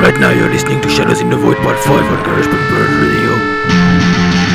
Right now you're listening to Shadows in the Void Part 5 on GarageBand Radio.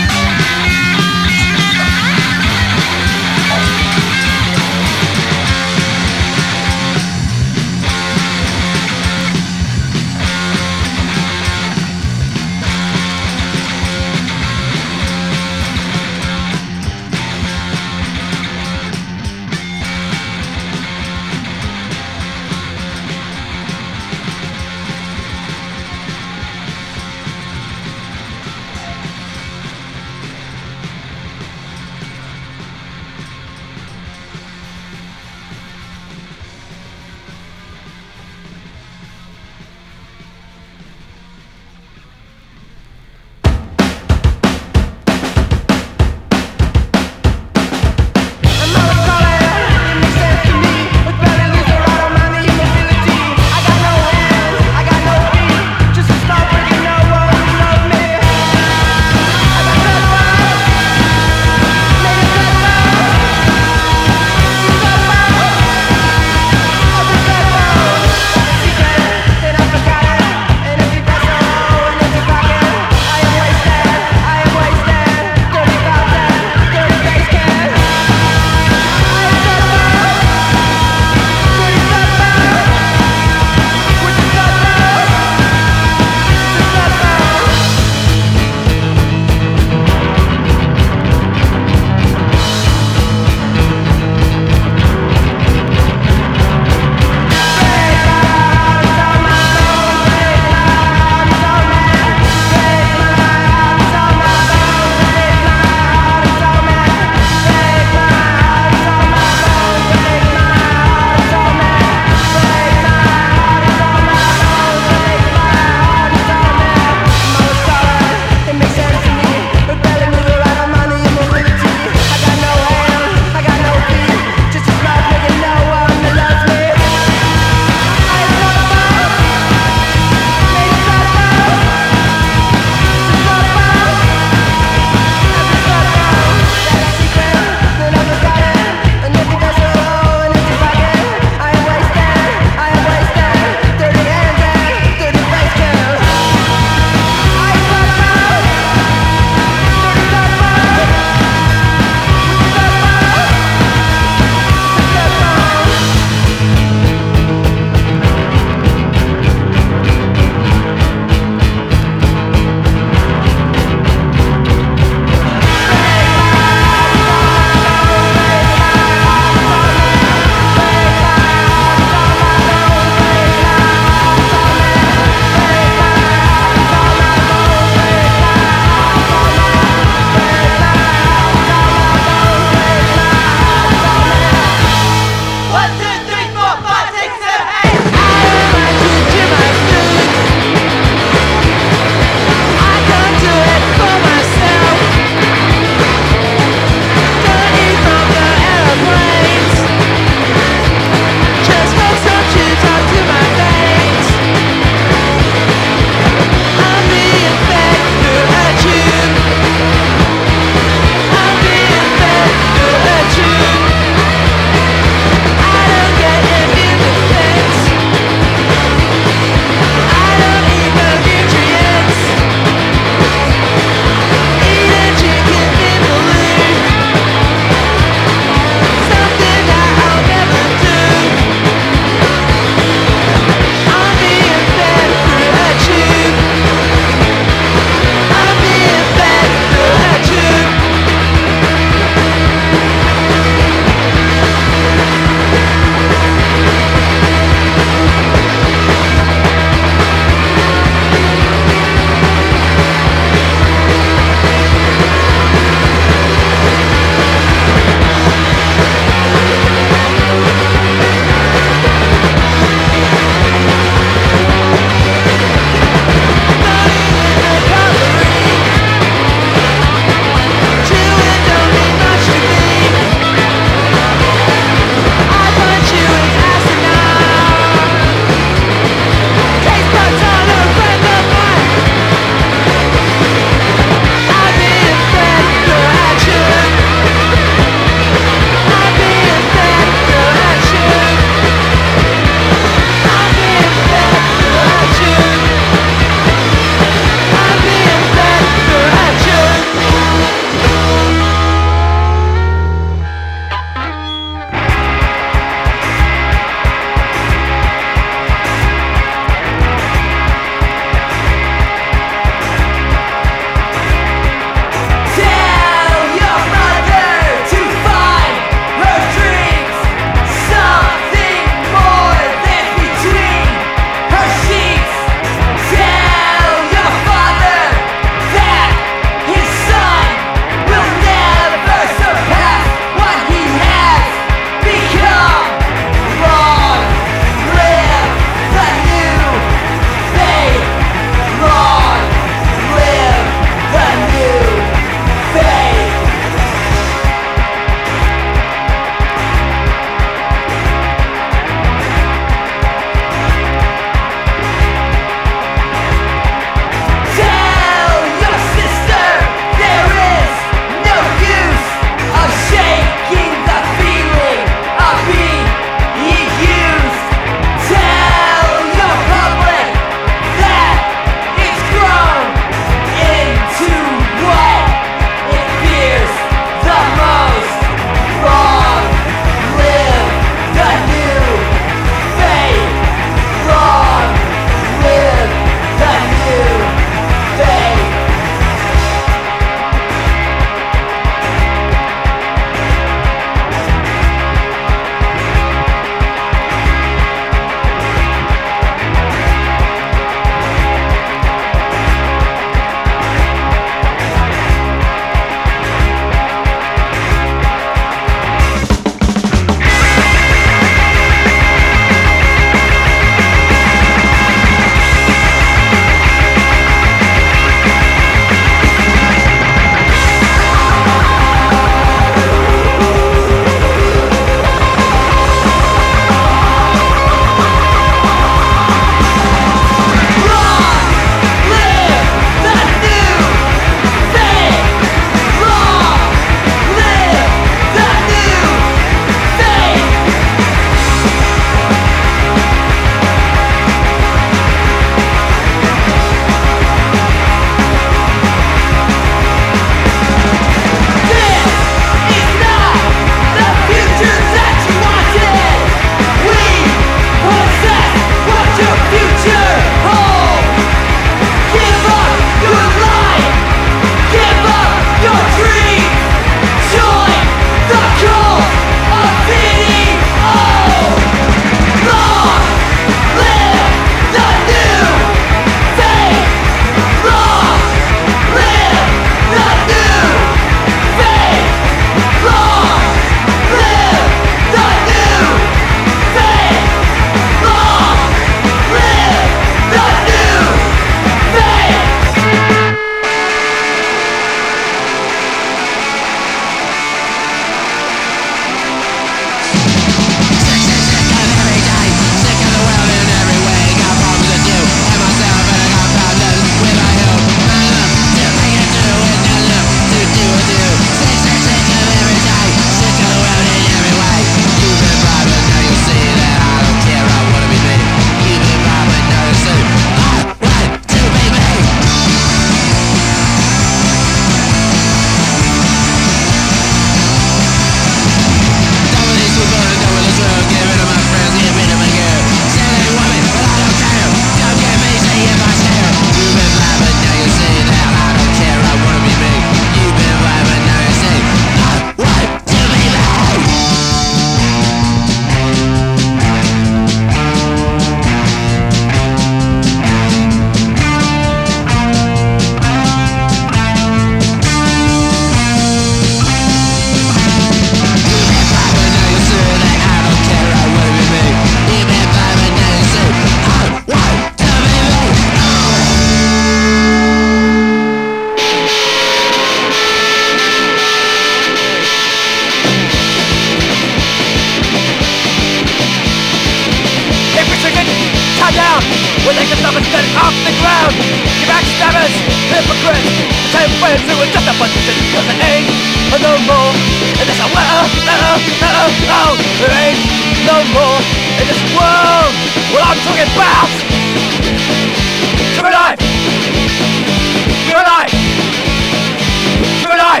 backstabbers, hypocrites, the same friends who were just a bunch of shit. Cause there ain't no more in this world, no, there ain't no more in this world. What I'm talking about, true life, true life, true life.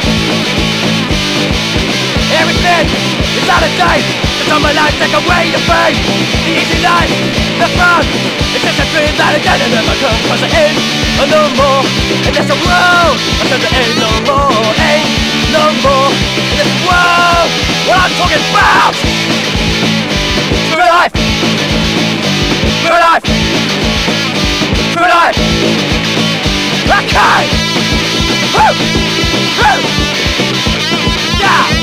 Everything is out of date. The summer life take away your faith. The easy life, the fun, it's just a dream that again and never comes. Cause there ain't no more in this world. I said there ain't no more, ain't no more in this world. What I'm talking about, true life, true life, true life. Okay, woo, woo, yeah.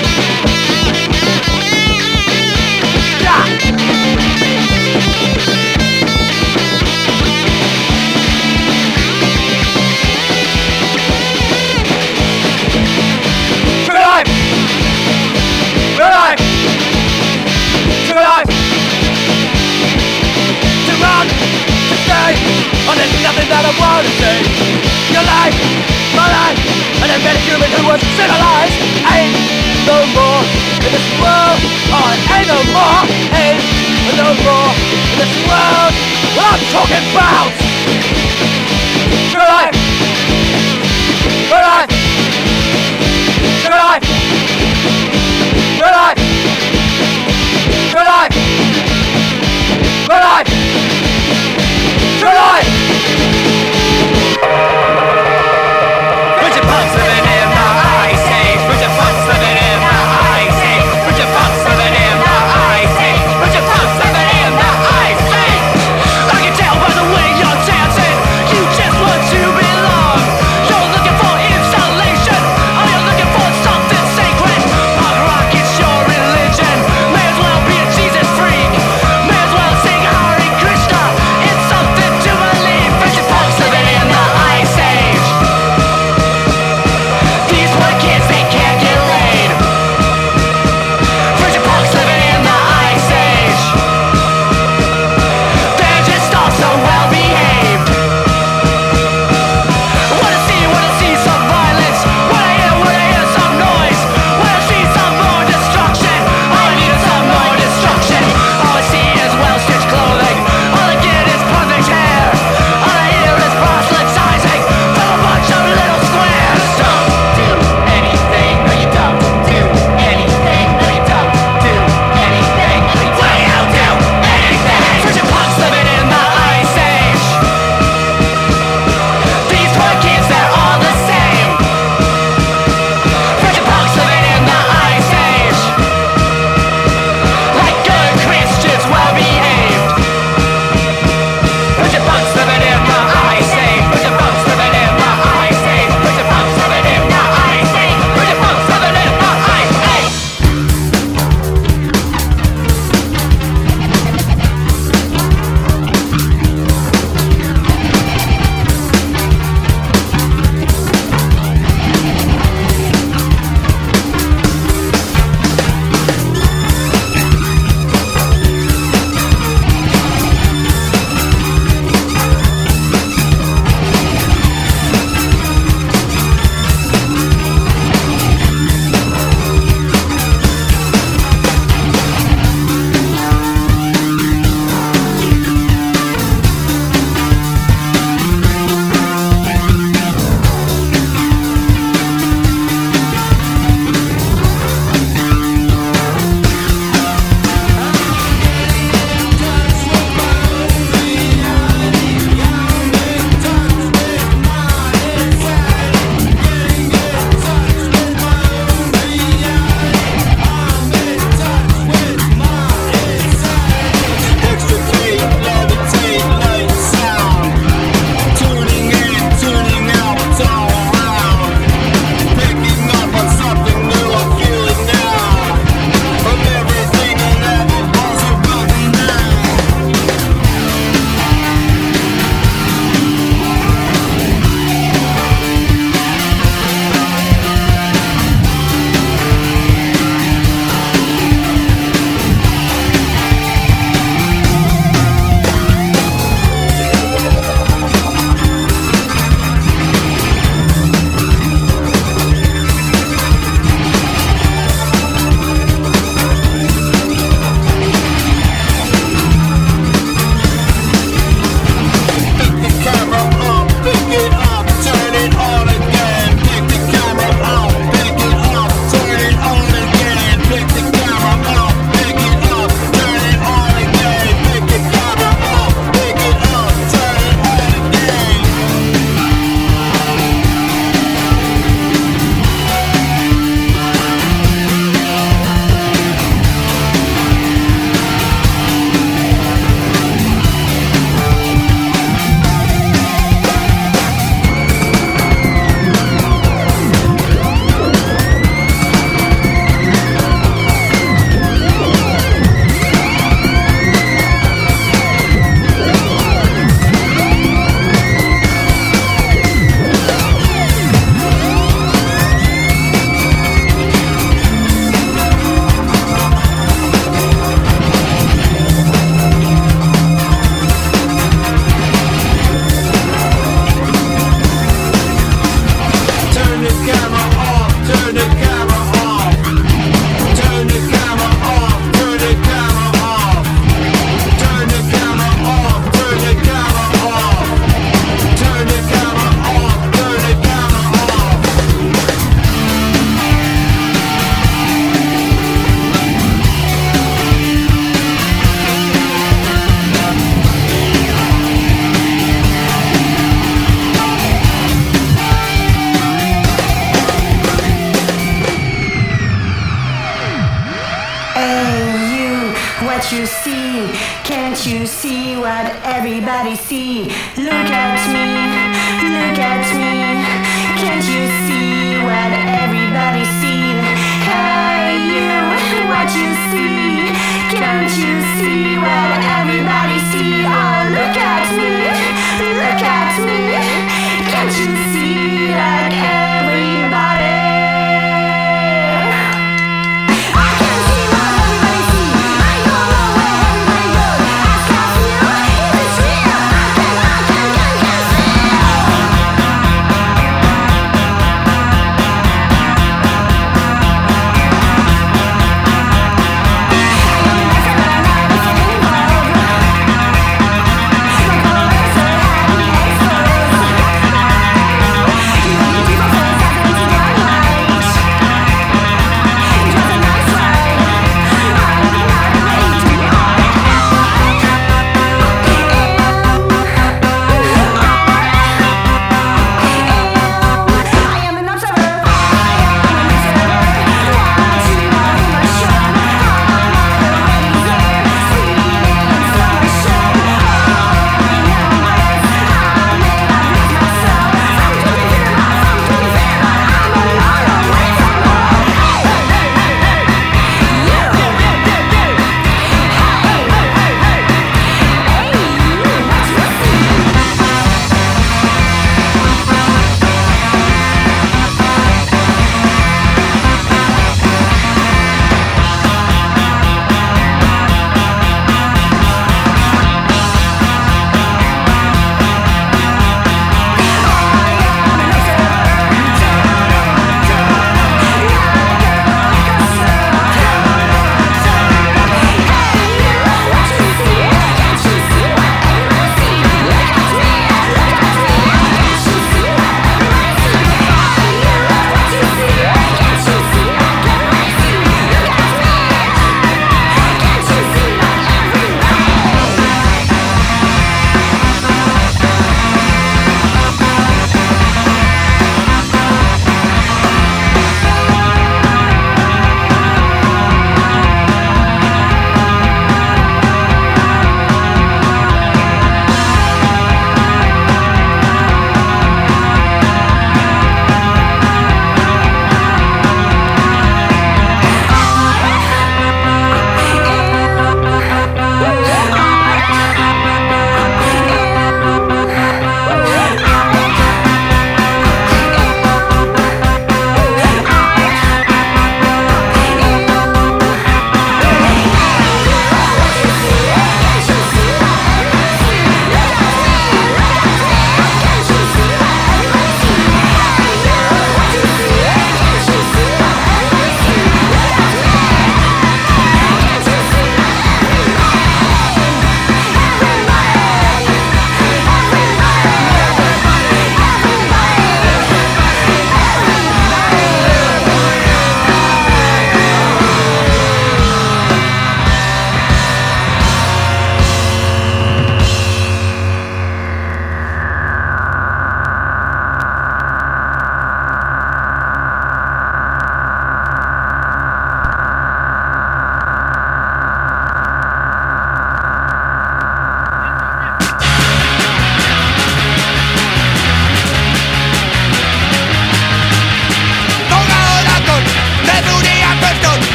Oh, there's nothing that I wanna say. Your life, my life, and every human who was civilized. Ain't no more in this world. Oh, ain't no more, ain't no more in this world. What I'm talking about, true life, true life, true life, true life, true life, true life. True life! Put your pumps living in my ice age. Put your pumps living in my ice age. Put your pumps living in my ice age. Put your pumps living in my ice age. I can tell by the way you're dancing, you just want to belong. You're looking for isolation, or you're looking for something sacred. Punk rock is your religion. May as well be a Jesus freak. May as well sing Hare Krishna. It's something to believe. see what everybody see? Look at me, look at me. Can't you see what everybody see? Hey you, what you see? Can't you see what everybody see? Oh look at me, look at me. Can't you see like everybody?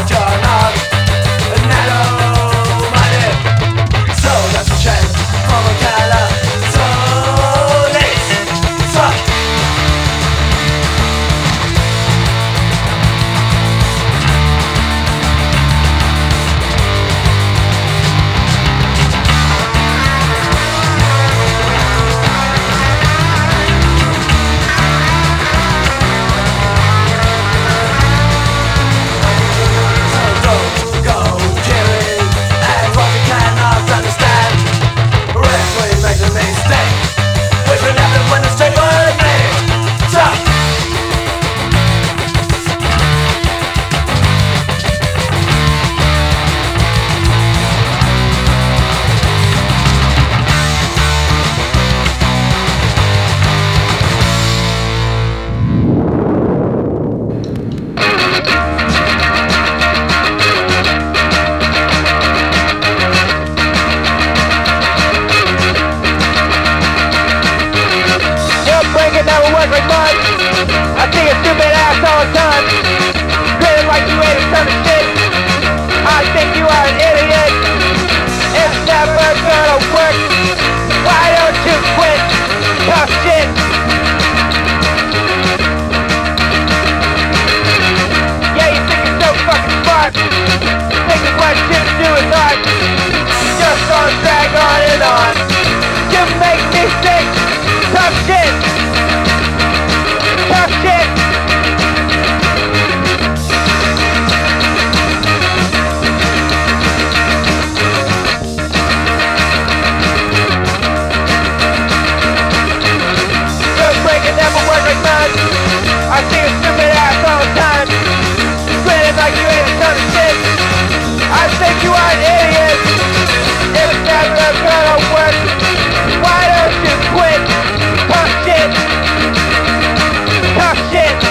but you're not narrow-minded. So that's a chance from a color. So let's fuck. Like mud. I see a stupid ass all the time, grinning like you ate a ton of shit. I think you are an idiot. It's never gonna work. Why don't you quit? Tough shit. Yeah, you think you're so fucking smart. Thinking what shit to do is art. Just gonna drag on and on. You make me sick. Tough shit. Tough shit! Good breaking never work like mud. I see a stupid ass all the time, grinning like you ate a ton of shit. I think you are an idiot. It's never gonna work. Why don't you quit? Tough shit! Tough shit!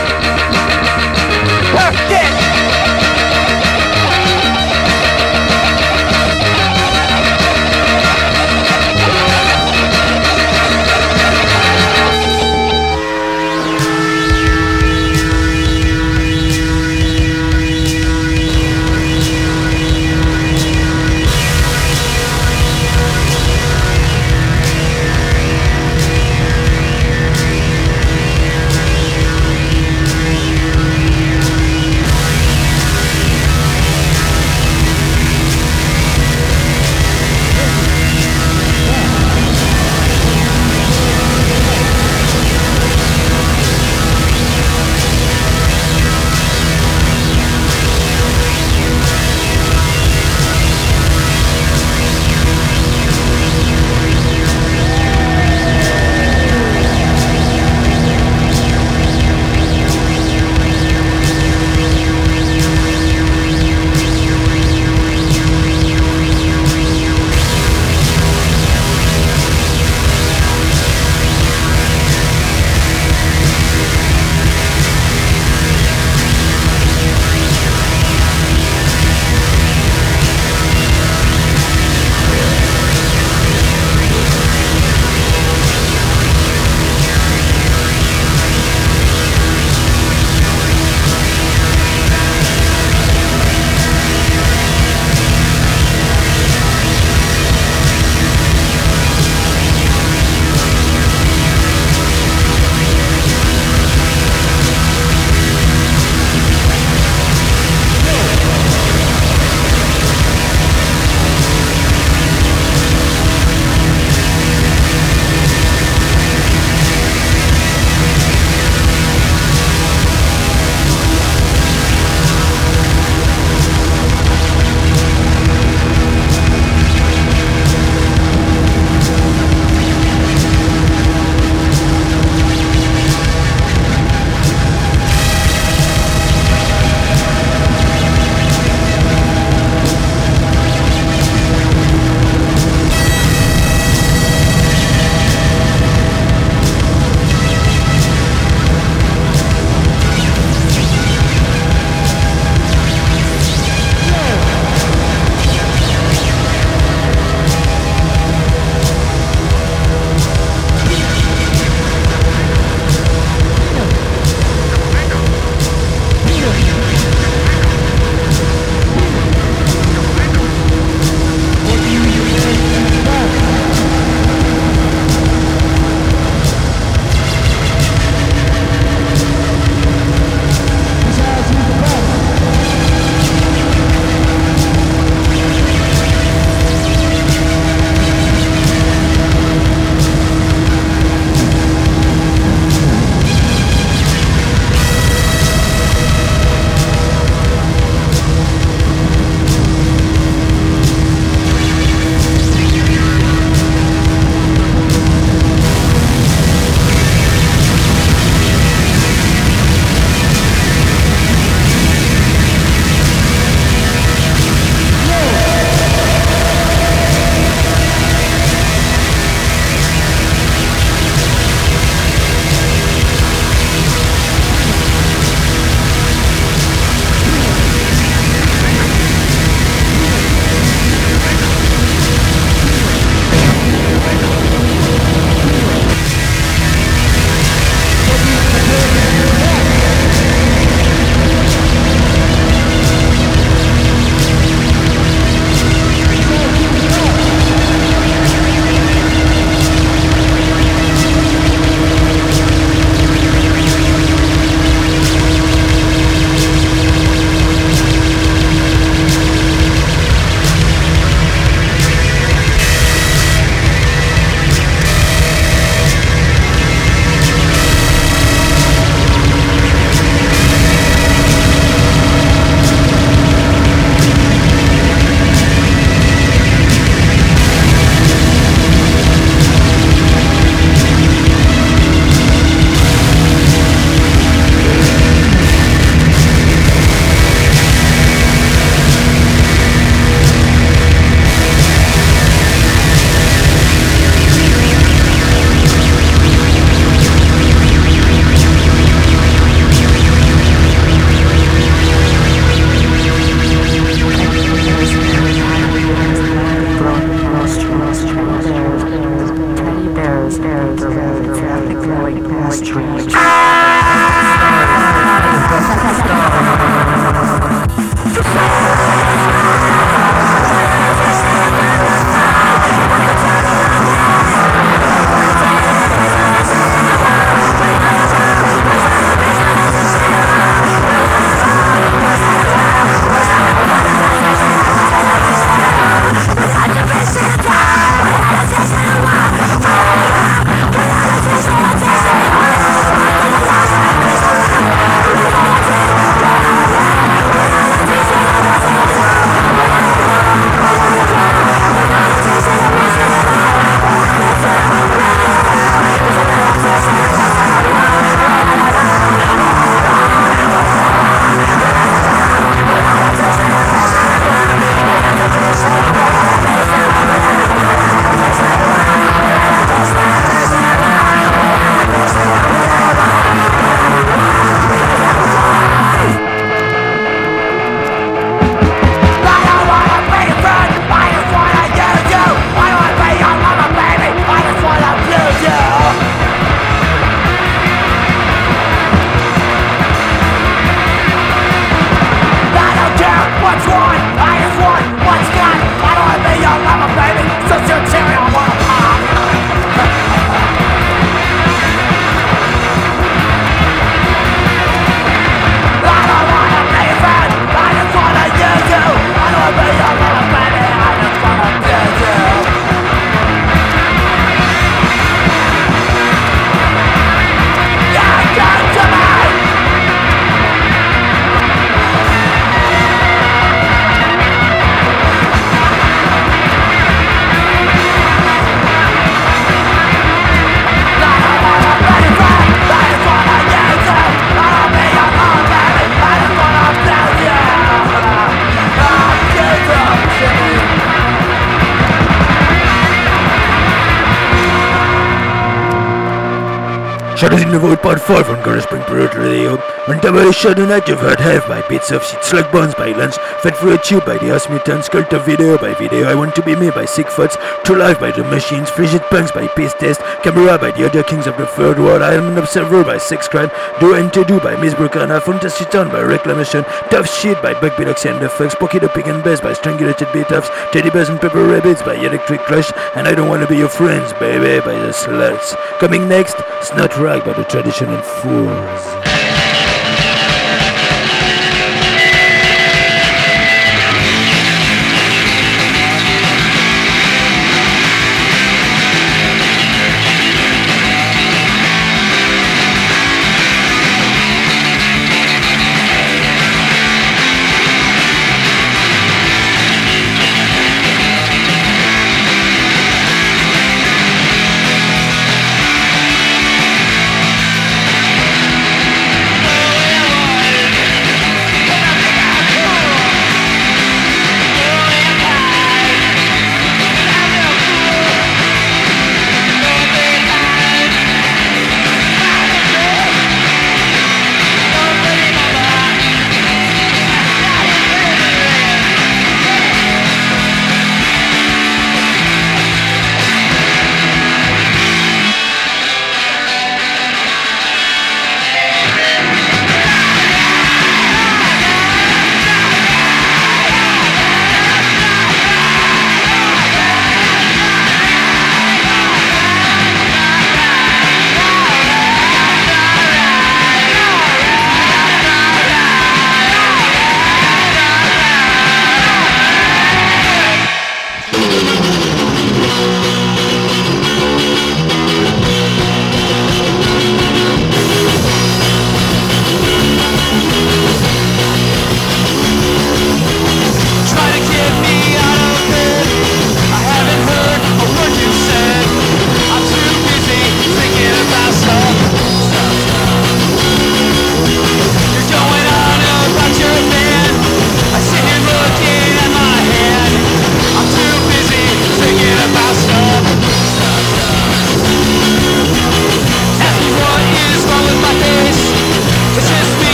Shadows in the Void Part 5 on Garage Spring Bird Radio. On Double Shadow Night you've heard Have by Bits of Shit, Slug Bones by Lunch, Fed Through a Tube by the House Mutants, Cult of Video by Video, I Want to Be Me by Sick Futs, True Life by The Machines, Frigid Punks by Peace Test, Camera by The Other Kings of the Third World, I Am an Observer by Sex Crime, Do and To Do by Miss Brokana, Fantasy Town by Reclamation, Tough Shit by Buck Biloxi and the Fucks, Pocky the Pig and Bess by Strangulated Beat-Offs, Teddy Bears and Pepper Rabbits by Electric Crush, and I Don't Wanna Be Your Friends, Baby by The Sluts. Coming next, Snot Rag by The Traditional Fools.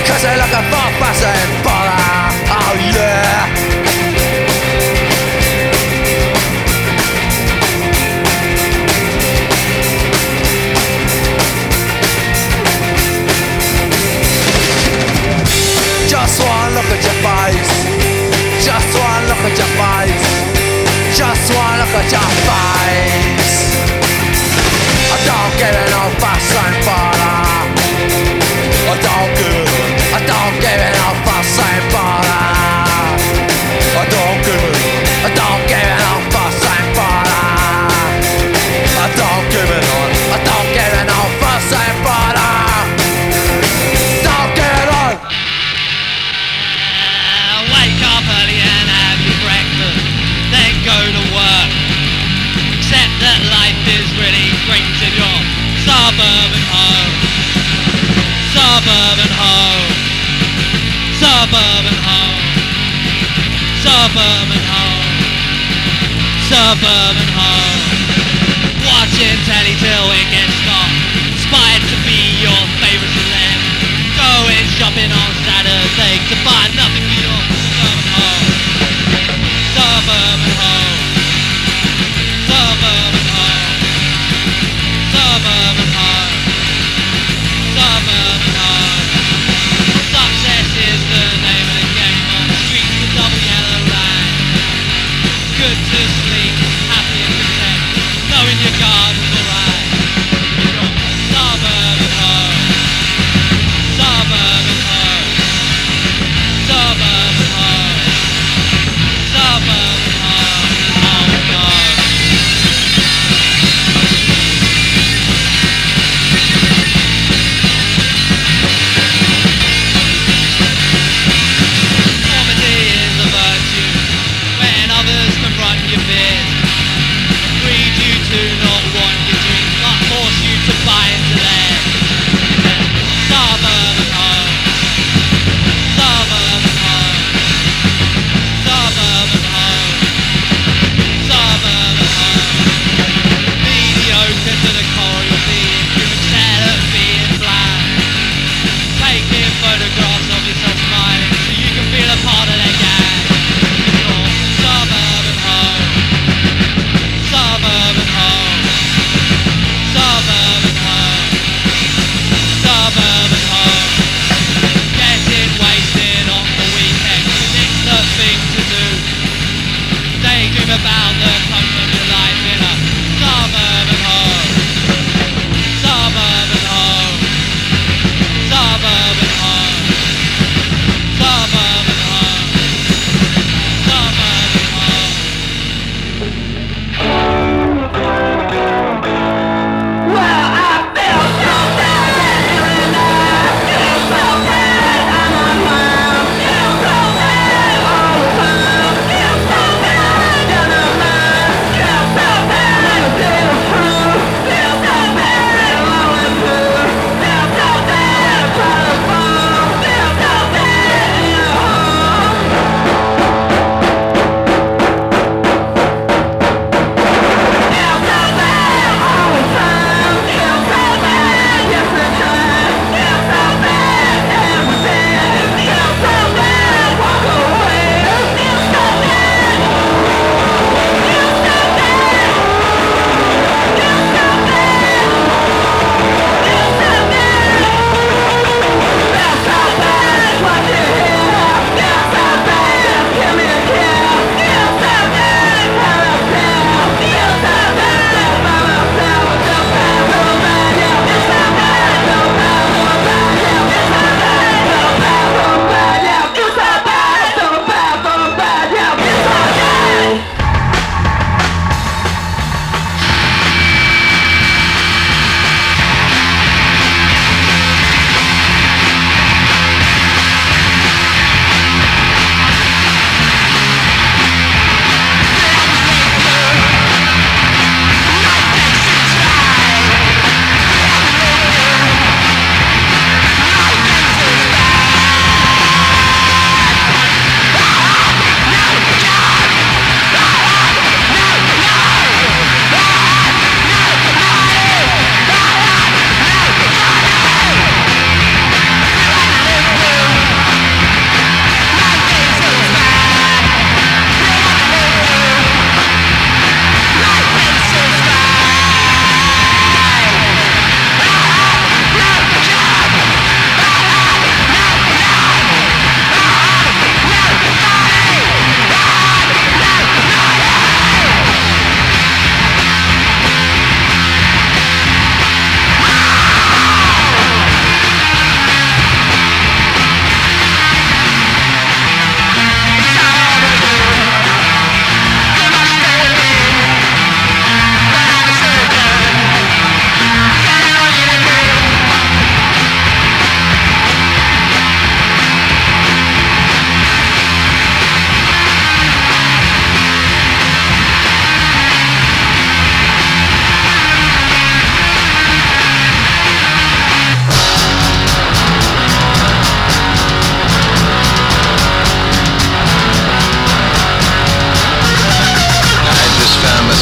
Cause they're looking for passing butter. Oh yeah. Just one look at your face. Just one look at your face. Just one look at your face. I don't give it no fuss and butter. I don't give it no fuss and butter. I don't give it no fuss and butter. I don't give it no fuss and butter. Don't give it on. Wake up early and have your breakfast, then go to work. Accept that life is really great in your suburban home. Suburban home. Suburban home. Suburban home. Suburban home. Watching telly till it gets dark. Inspired to be your favourite celeb. Going shopping on Saturday to buy nothing for your suburban home. Suburban home. Suburban home. Suburban home. Suburban home. Success is the name of the game on the streets with double yellow line. Good to sleep, happy and content, knowing your garden's alright. Your suburban home. Suburban home.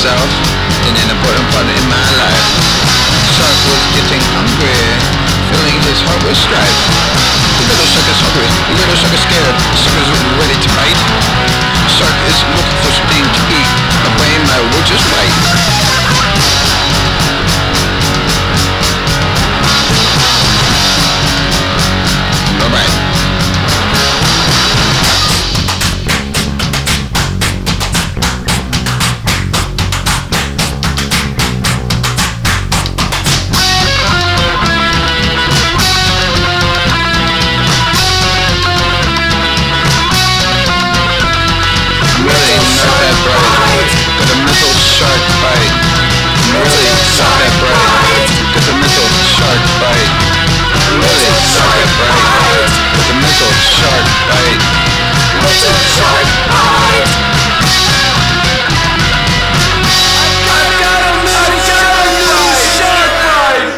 myself in an important part in my life. Sark was getting hungry, filling his heart with strife. The little sucker's hungry, the little sucker's scared, the sucker's ready to bite. Sark is looking for something to eat, a brain my will just right. Alright. Really not that bright. Got a mental shark bite. Really not that bright. Got the mental shark bite. Really not that bright. Got the mental shark bite. Mental shark bite. I got a mental shark bite.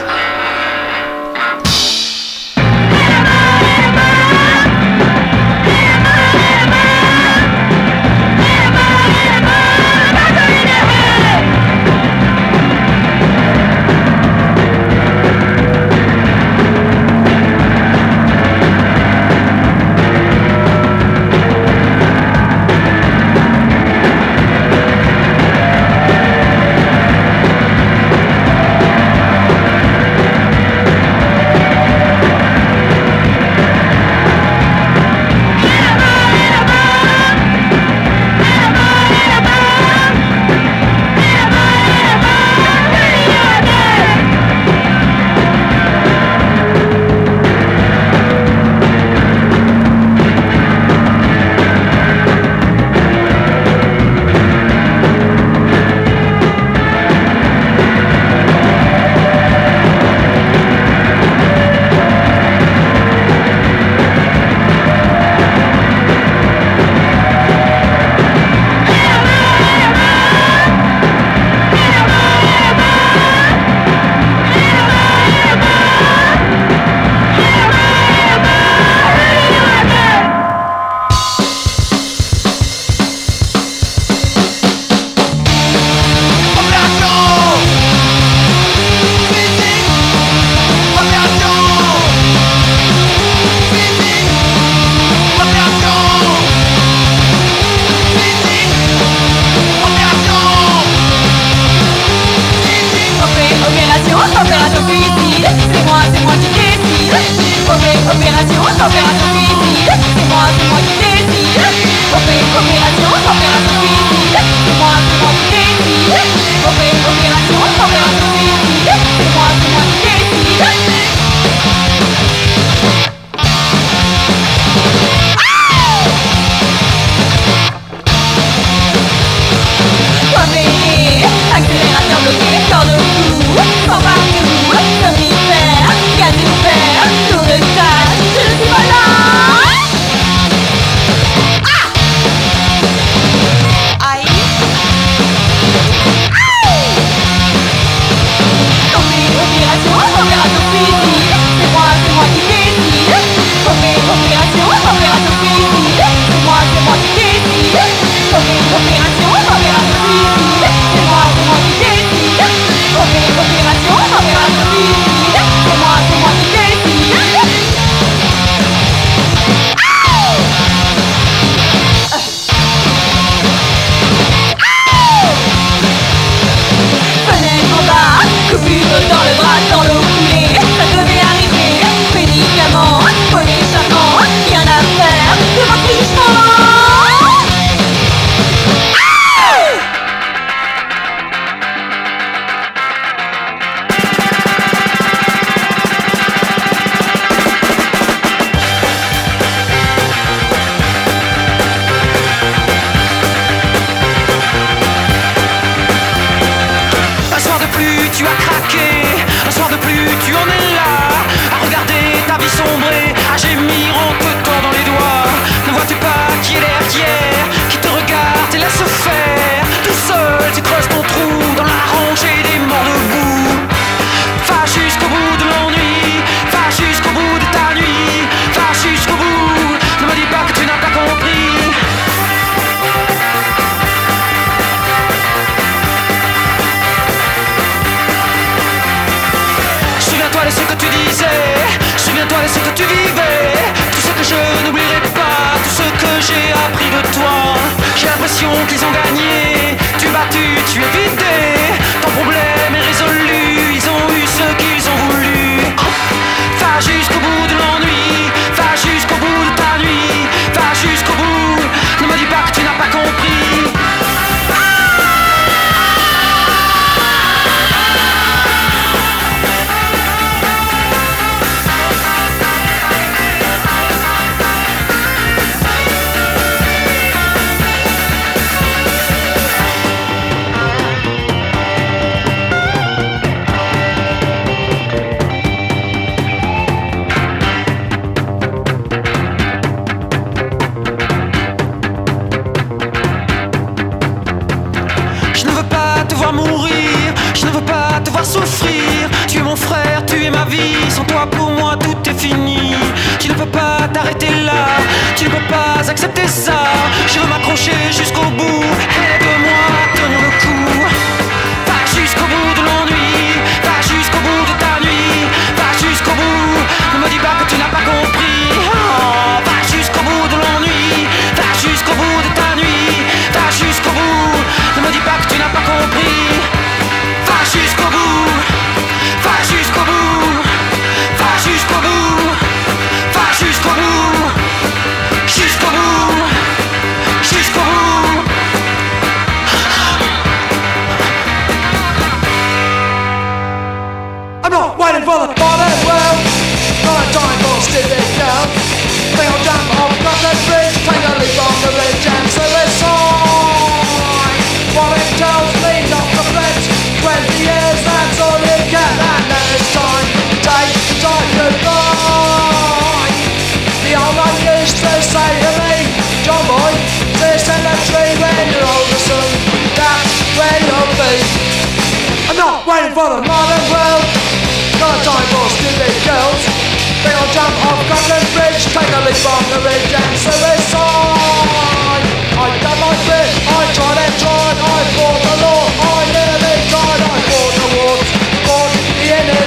savais ce que tu vivais, tout ce que je n'oublierai pas, tout ce que j'ai appris de toi. J'ai l'impression qu'ils ont gagné, tu es battu, tu es vidé, ton problème est résolu, ils ont eu ce qu'ils ont voulu. Va jusqu'au bout de l'ennui, va jusqu'au bout de ta nuit, va jusqu'au bout, ne me dis pas que tu n'as pas compris. Souffrir, tu es mon frère, tu es ma vie, sans toi pour moi tout est fini. Tu ne peux pas t'arrêter là, tu ne peux pas accepter ça. Je veux m'accrocher jusqu'au bout, aide-moi à tenir le coup. Va jusqu'au bout de l'ennui, va jusqu'au bout de ta nuit, va jusqu'au bout, ne me dis pas que tu n'as pas compris. Oh, va jusqu'au bout de l'ennui, va jusqu'au bout de ta nuit, va jusqu'au bout, ne me dis pas que tu n'as pas compris. Va jusqu'au bout, va jusqu'au bout, va jusqu'au bout, va jusqu'au bout, jusqu'au bout, jusqu'au bout. I'm not waiting for the modern world, not a time for stupid girl. Think I'll jump off Brooklyn Bridge, take a leap on the ridge and suicide. What it tells me not to flinch. 20 years, that's all you get, and then it's time to take the time goodbye. The old man used to say to me, John boy, this cemetery when you're older son, that's where you'll be. I'm not waiting for the modern world, got time for stupid girls. Think I'll jump off Brooklyn Bridge, take a leap on the ridge and suicide. I done my bit, I tried and tried, I fought the law, I nearly died, I fought the wars, fought the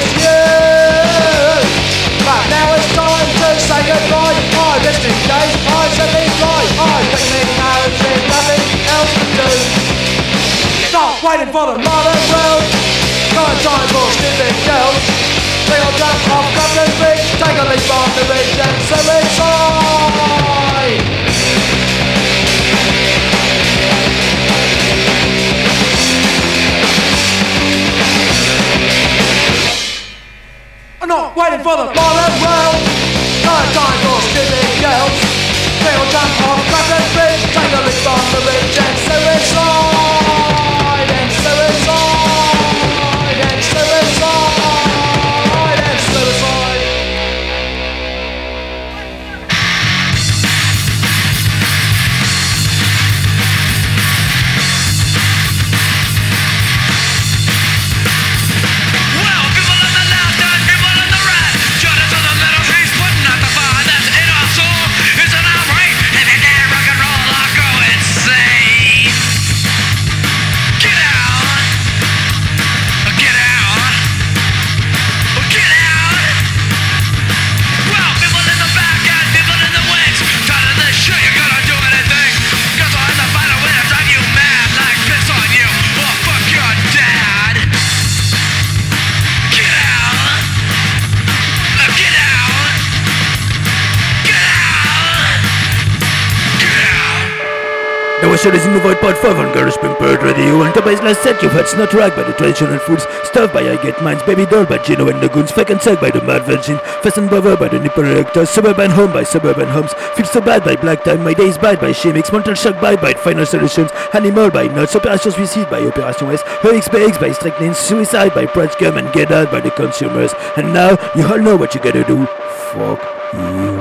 NSU. But now it's time to say goodbye, I rest in case, I said me fly, I think me now there's nothing else to do. Not waiting for the modern world, got time for stupid girls. Think I'll jump off Brooklyn Bridge, take a leap on the ridge and suicide. I'm not waiting for the modern world, no time for stupid girls. Think I'll jump off Brooklyn Bridge, take a leap on the ridge and suicide, and suicide, and suicide, and suicide. Now I shall listen to Void Part 5 on Girl Spring Bird Radio. On today's last set you've heard Snot Rag by the Traditional Foods, Stuff by I Get Mines, Baby Doll by Gino and the Goons, Fake and Sag by the Mad Virgin, Fast and Brother by the Nipple Electors, Suburban Home by Suburban Homes, Feel So Bad by Black Time, My Days Bad by Shemix, Mental Shock by Final Solutions, Animal by Nuts, Operation Suicide by Operation West, HXPX by Strychnine, Suicide by Pride Gum and Get Out by the Consumers. And now you all know what you gotta do. Fuck you.